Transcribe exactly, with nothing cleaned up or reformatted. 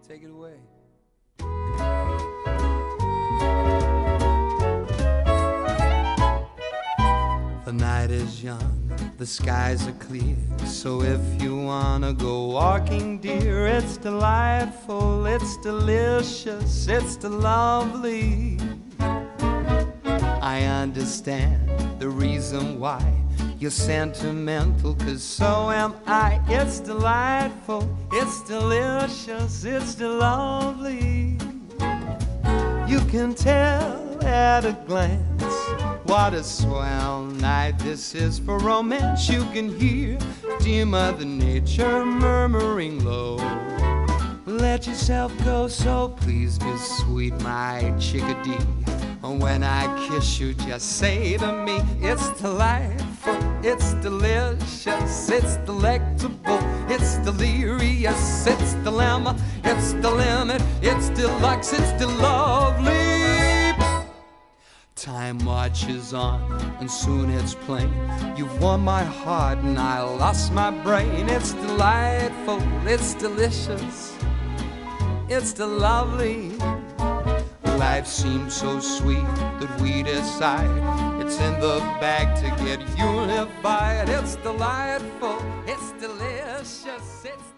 Take it away. The night is young, the skies are clear, so if you wanna go walking, dear, it's delightful, it's delicious, it's lovely. I understand the reason why you're sentimental, 'cause so am I. It's delightful, it's delicious, it's lovely. You can tell at a glance what a swell night this is for romance. You can hear dear Mother Nature murmuring low. Let yourself go, so please be sweet, my chickadee. When I kiss you, just say to me, it's delightful, it's delicious, it's delectable, it's delirious, it's dilemma, it's the limit, it's deluxe, it's de-lovely. Time marches on, and soon it's plain, you've won my heart and I lost my brain. It's delightful, it's delicious, it's de-lovely. Life seems so sweet that we decide it's in the bag to get unified. It's delightful, it's delicious, it's